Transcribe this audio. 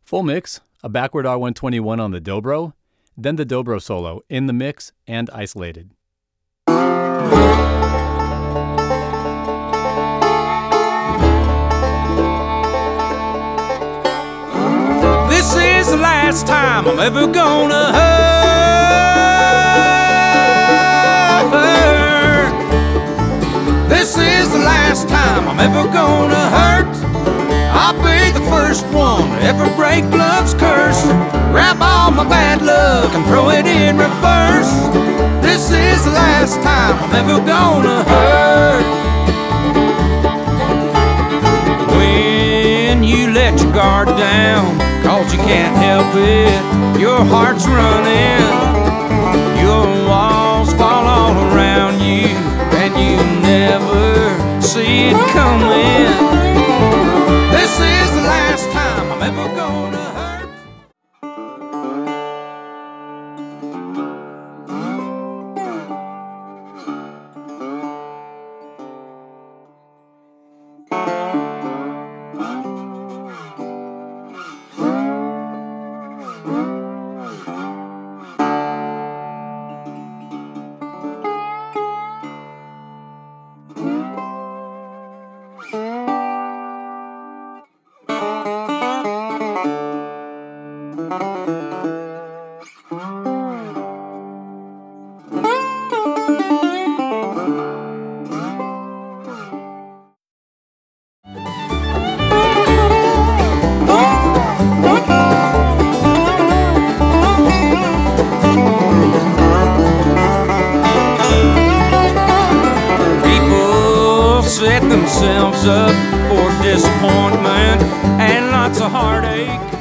Full mix, a backward R121 on the dobro, then the dobro solo in the mix and isolated. This is the last time I'm ever gonna hurt her. This is the last time I'm ever gonna hurt. I'll be the first one to ever break love's curse. Grab all my bad luck and throw it in reverse. This is the last time I'm ever gonna hurt. When you let your guard down, 'cause you can't help it, your heart's running, your walls fall all around you, and you never see it coming. This is the last time I'm ever gonna hurt. Set themselves up for disappointment and lots of heartache.